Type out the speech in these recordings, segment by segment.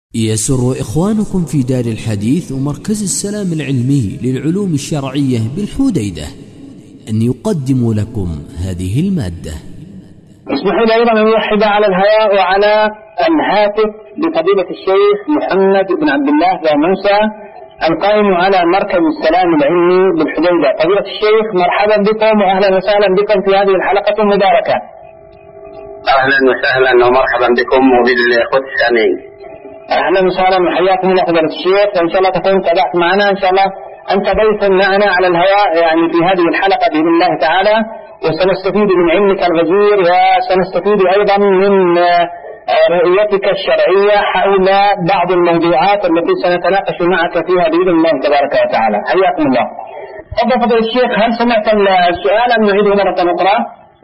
يسر إخوانكم في دار الحديث ومركز السلام العلمي للعلوم الشرعية بالحديدة أن يقدموا لكم هذه المادة. اسمحوا لي أيضا أن أرحب على الهواء وعلى الهاتف بفضيلة الشيخ محمد بن عبد الله بن موسى القائم على مركز السلام العلمي بالحديدة. فضيلة الشيخ مرحبا بكم وأهلا وسهلا بكم في هذه الحلقة المباركة. أهلا وسهلا ومرحبا بكم وبالأخوة السامعين. أهلا وسهلا وحياكم الله فضيلة الشيخ، وإن شاء الله تكون تابعت معنا إن شاء الله أنت ضيف معنا على الهواء يعني في هذه الحلقة بإذن الله تعالى، وسنستفيد من علمك الغزير وسنستفيد أيضا من رؤيتك الشرعية حول بعض الموضوعات التي سنتناقش معك فيها بإذن الله تبارك وتعالى. حياكم الله. تفضل فضيلة الشيخ، هل سمعت السؤال أم نعيده مرة أخرى؟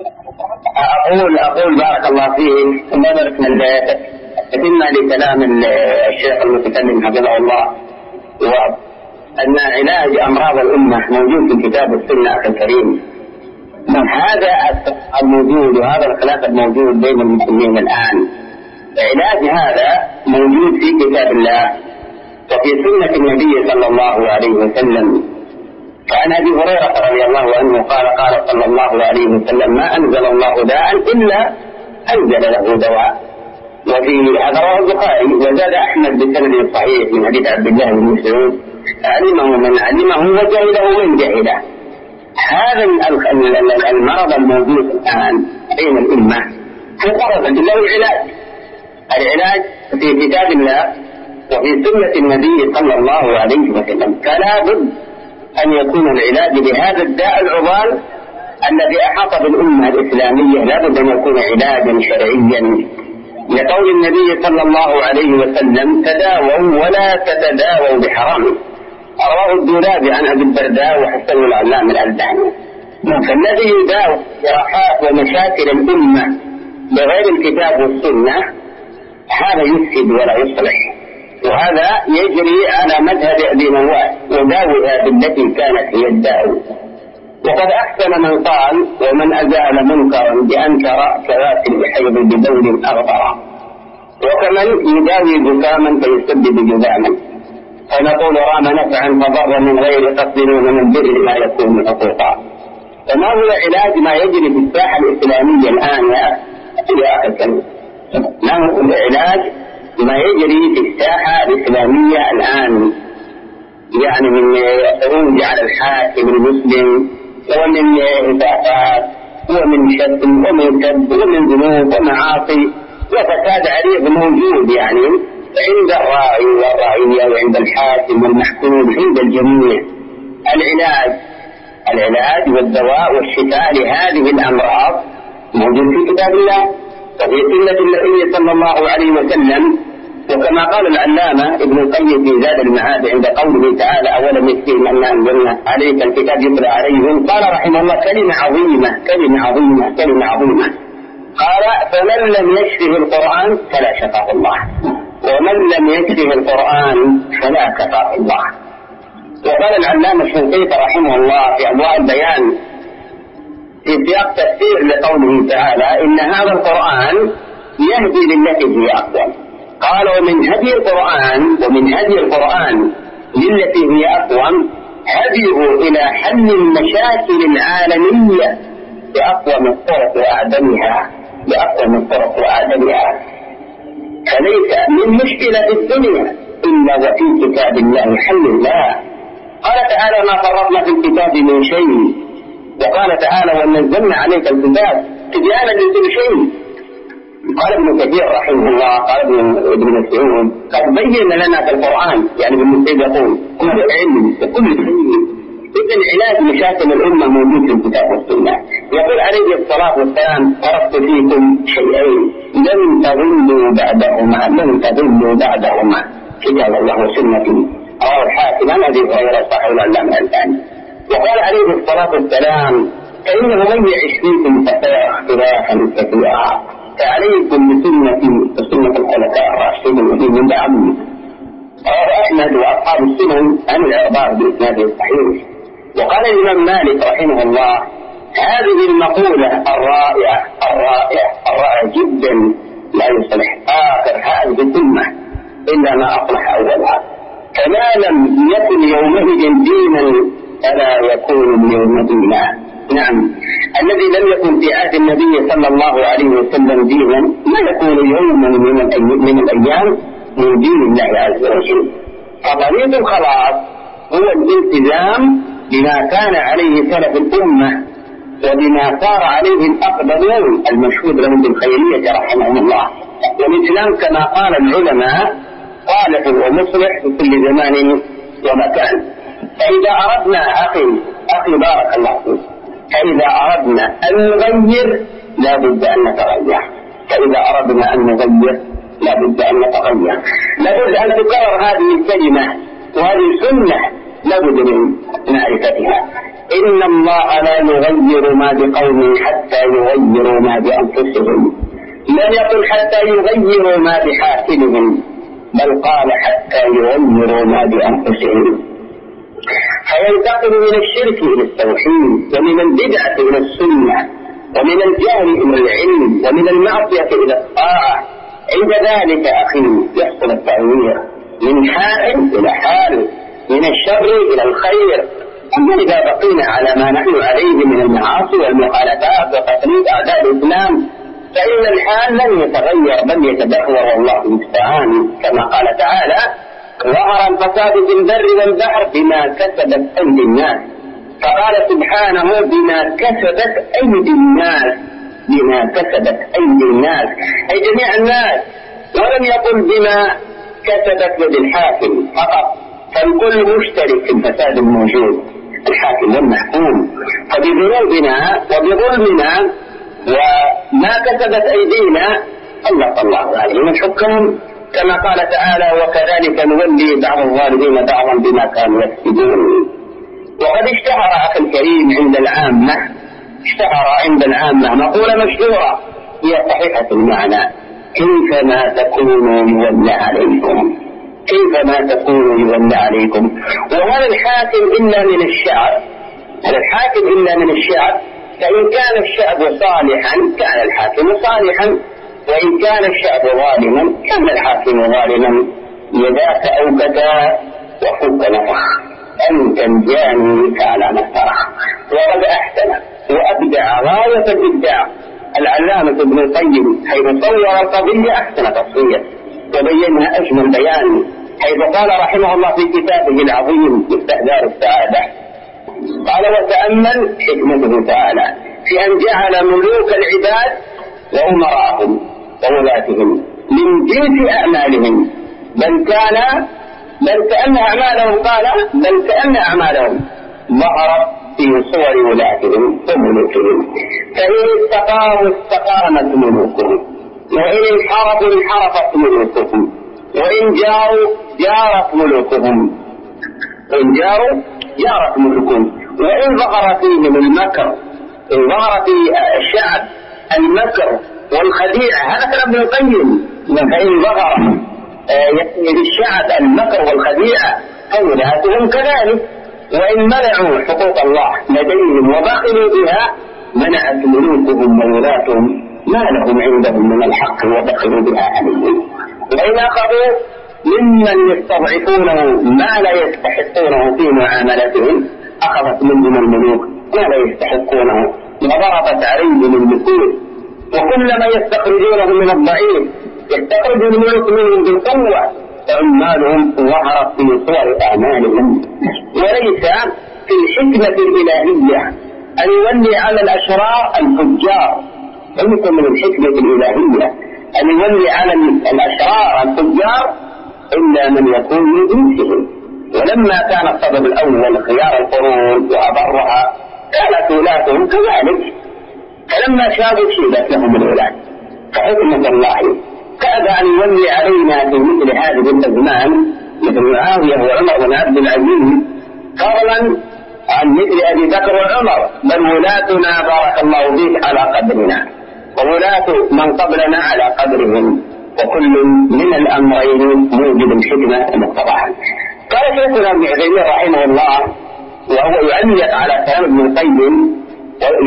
أقول بارك الله فيك وما بارك من بدايتك. أتم لكلام الشيخ المتكلم حفظه الله، وأن علاج أمراض الأمة موجود في كتاب السنة أخي الكريم. هذا الموجود وهذا الخلاف الموجود بين المسلمين الآن، علاج هذا موجود في كتاب الله وفي سنة النبي صلى الله عليه وسلم. فعن أبي هريرة رضي الله عنه قال صلى الله عليه وسلم: ما أنزل الله داء إلا أنزل له دواء. وفي هذا رواه البخاري، وزاد أحمد بسند صحيح من حديث عبد الله بن مسعود: علمه من علمه وجهله من جهله. هذا المرض الموجود الآن بين الأمة هو له العلاج في كتاب الله وفي سنة النبي صلى الله عليه وسلم. فلا بد أن يكون العلاج لهذا الداء العضال الذي أحاط بالأمة الإسلامية، لا بد أن يكون علاجا شرعيا، لقول النبي صلى الله عليه وسلم: تداووا ولا تتداووا بحرام. رواه الدولابي عن أبي الدرداء وحسن العلام الألباني. فالذي يداوي جراحات ومشاكل الأمة بغير الكتاب والسنة هذا يفسد ولا يصلح، وهذا يجري على مذهب أبي نواس: وداوها بالتي كانت هي الداء. وقد أحسن من قال: ومن أزال منكرا بأنكر كواسل بحيض بدور أغبر. وكمن يداوي جساما فيسبب جذاما. فنقول: رام نفعا فضر من غير قصد ومن البر ما يكون حقوقا. فما هو علاج ما يجري في الساحة الإسلامية الآن يا أخي الكريم؟ ما هو العلاج ما يجري في الساحة الإسلامية الآن، يعني من خروج على الحاكم المسلم ومن إضافات ومن شتم ومن كذب ومن ذنوب ومعاصي وفساد عريض موجود يعني عند الراعي والرعية وعند الحاكم والمحكوم عند الجميع. العلاج والدواء والشفاء لهذه الأمراض موجود في كتاب الله وفي سنة النبي صلى الله عليه وسلم. وكما قال العلامة ابن القيم في زاد المعاد عند قوله تعالى: أولم يكفيهم أن أنزلنا عليك الكتاب يتلى عليهم، قال رحمه الله: كلمة عظيمة. قال: فمن لم يشفه القرآن فلا شفاه الله، ومن لم يشفه القرآن فلا كفاه الله. وقال العلامة الشنقيطي رحمه الله في أضواء البيان في سياق تفسير لقوله تعالى: إن هذا القرآن يهدي للتي هي أقوم. قال: ومن هدي القرآن للتي هي أقوم هديه إلى حل المشاكل العالمية بأقوم الطرق وأعدلها. فليس من مشكلة في الدنيا إلا وفي كتاب الله حل الله. قال تعالى: ما فرطنا في الكتاب من شيء. وقال تعالى: ونزلنا عليك الكتاب تبيانا لكل شيء. قال ابن كثير رحمه الله، قال ابن مسعود: قد بين لنا في القرآن، يعني ابن مسعود يقول: كل علم وكل شيء. إذن علاج مشاكل الأمة موجود في الكتاب والسنة. يقول عليه الصلاة والسلام: تركت فيكم شيئين لن تضلوا بعدهما كتاب الله وسنتي. رواه الحاكم عن أبي هريرة صحيح العلامة الألباني. وقال عليه الصلاة والسلام: فإنه من يعش فيكم فسيرى اختلافا كثيرا، فعليكم بسنتي وسنة الخلفاء الراشدين من بعدي. رواه أحمد وأصحاب السنن عن العرباض بإسناد صحيح. وقال الإمام مالك رحمه الله: هذه المقولة الرائعة جدا لا يصلح آخر هذه الأمة إلا ما أصلح أولها، فما لم يكن يومئذ دينا فلا يكون اليوم دينا. نعم، الذي لم يكن في عهد النبي صلى الله عليه وسلم دينا ما يكون يوما من الأيام من دين الله عز وجل. فطريق الخلاص هو الالتزام بما كان عليه سلف الأمة وبما صار عليه الأقدمون المشهود لهم بالخيرية رحمهم الله. والإسلام كما قال العلماء صالح ومصلح في كل زمان ومكان. فإذا أردنا أخي بارك الله فيك، فإذا أردنا أن نغير لا بد أن نتغير، فإذا أردنا أن نغير لا بد أن نتغير، لابد أن تكرر هذه الكلمة وهذه السنة لابد من معرفتها. إن الله لا يغير ما بقوم حتى يغيروا ما بأنفسهم، لم يقل حتى يغيروا ما بحاكمهم، بل قال حتى يغيروا ما بأنفسهم. فينتقل من الشرك إلى التوحيد، ومن البدعة إلى السنة، ومن الجهل إلى العلم، ومن المعصية إلى الطاعة. عند ذلك أخي يحصل التغيير من حال إلى حال، من الشر إلى الخير. أما إذا بقينا على ما نحن عليه من المعاصي والمخالفات وتقليد أعداء الإسلام فإن الحال لن يتغير بل يتدهور، والله المستعان. كما قال تعالى: ظهر الفساد في البر والبحر بما كسبت أيدي الناس. فقال سبحانه: بما كسبت أيدي الناس، بما كسبت أيدي الناس أي جميع الناس، ولم يقل بما كسبت يد الحاكم فقط، فالكل مشترك في الفساد الموجود، الحاكم والمحكوم. فبذنوبنا وبظلمنا وما كسبت أيدينا سلط الله عليهم الحكام، كما قال تعالى: وكذلك نولي بعض الظالمين بعضا بما كانوا يكسبون. وقد اشتهر أخي الكريم عند العامة، مقولة مشهورة هي صحيحة المعنى: كيفما تكونوا يولى عليكم، كيفما تكونوا يولى عليكم. وهل الحاكم إلا من الشعب؟ هل الحاكم إلا من الشعب؟ فإن كان الشعب صالحا كان الحاكم صالحا، وإن كان الشعب ظالما كان الحاكم ظالما. يداك أوكدا وفك نفخ، أنت الجاني على ما افترخ. وقد أحسن وأبدع غاية الإبداع العلامة ابن القيم حيث صور القضية أحسن تصوير وبينها أجمل بيان، حيث قال رحمه الله في كتابه العظيم مفتاح دار السعادة، قال: وتأمل حكمته تعالى في أن جعل ملوك العباد وأمراءهم وولاتهم من جنس أعمالهم، بل كأن أعمالهم ظهرت في صور ولاتهم وملوكهم، فإن استقاموا استقامت ملوكهم، وإن انحرفوا انحرفت ملوكهم، وإن جارت ملوكهم، وإن ظهر فيهم المكر، إن ظهر في الشعب المكر والخديعة، هذا كلام ابن القيم. فإن ظهر للشعب المكر والخديعة فولاتهم كذلك، وإن منعوا حقوق الله لديهم وبخلوا بها منعت ملوكهم وولاتهم ما لهم عندهم من الحق وبخلوا بها عليهم. وإن أخذوا ممن يستضعفونه ما لا يستحقونه في معاملتهم أخذت منهم الملوك ما لا يستحقونه وضربت عليهم النفوس. وكلما يستخرجونه من الضعيف يستخرج الملوك منهم بالقوة، فعمالهم ظهرت في صور أعمالهم. وليس في الحكمة الإلهية أن يولي على الأشرار الفجار، وليس من الحكمة الإلهية أن يولي على الأشرار الفجار إلا من يكون من جنسهم. ولما كان السبب الأول خيار القرون وأبرها كانت ولاتهم كذلك، فلما شابوا شيبت لهم الولاد. فحكمة الله كاد أن يولي علينا في مثل هذه الأزمان مثل معاوية وعمر بن عبد العزيز، فضلا عن مثل أبي بكر وعمر، بل ولاتنا بارك الله فيك على قدرنا، وولاة من قبلنا على قدرهم، وكل من الأمرين موجب الحكمة مقتضاها. قال شيخنا ابن عثيمين رحمه الله وهو يعلق على كلام ابن القيم،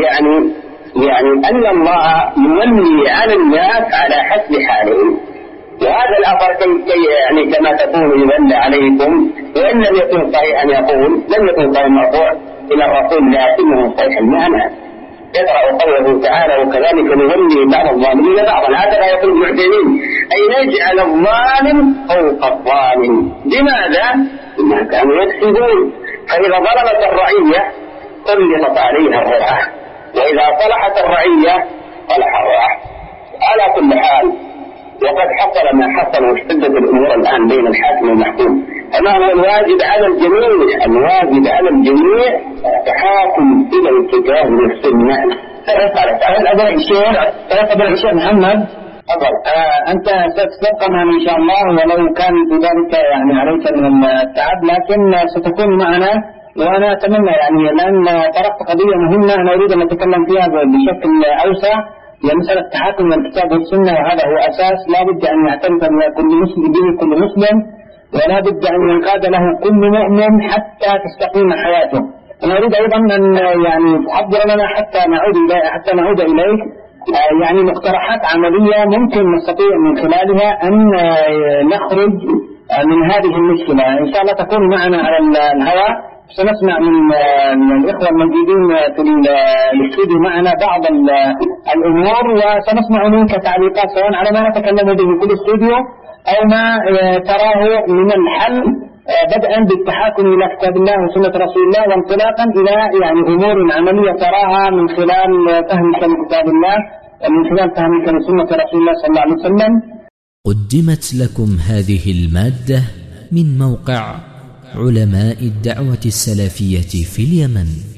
يعني أن الله يولي على الناس على حسب حالهم، وهذا الأثر يعني كما تقول يبلى عليكم، وإن لم يكن صحيحا يقول لم يكن صحيح مرفوع إلى الرسول لكنه صحيح المعنى. يقرأ قوله تعالى وكذلك نولي بعض الظالمين بعضا، هكذا يقول ابن عثيمين، أي نجعل الظالم فوق الظالم. لماذا؟ بما كانوا يكسبون. فإذا ظلمت الرعية سلطت عليها الرعاة، وإذا صلحت الرعية صلح الرعاة. على كل حال وقد حصل ما حصل واشتدت الأمور الآن بين الحاكم والمحكوم، فما هو الواجب على الجميع؟ الواجب على الجميع تحاكم إلى الكتاب والسنة. أبو الشيخ محمد أنت ستبقى معنا إن شاء الله، ولو كان بذلك يعني عليك من التعب، لكن ستكون معنا. وأنا أتمنى يعني لأن طرقت قضية مهمة أنا أريد أن أتكلم فيها بشكل أوسع، هي مسألة التحاكم للكتاب والسنة، وهذا هو أساس لا بد أن يعترف به كل مسلم، ولا بد أن ينقاد له كل مؤمن حتى تستقيم حياته. أنا أريد أيضا أن يعني تحضر لنا حتى نعود إليه يعني مقترحات عملية ممكن نستطيع من خلالها أن نخرج من هذه المشكلة. إن شاء الله تكون معنا على الهواء، سنسمع من الإخوة الموجودين في الاستوديو معنا بعض الأمور، وسنسمع منك تعليقات سواء على ما نتكلم به في الاستوديو أو ما تراه من الحل، بدءا بالتحاكم إلى كتاب الله وسنة رسول الله، وانطلاقا إلى يعني أمور عملية تراها من خلال فهمك لكتاب الله ومن خلال فهمك لسنة رسول الله صلى الله عليه وسلم. قدمت لكم هذه المادة من موقع علماء الدعوة السلفية في اليمن.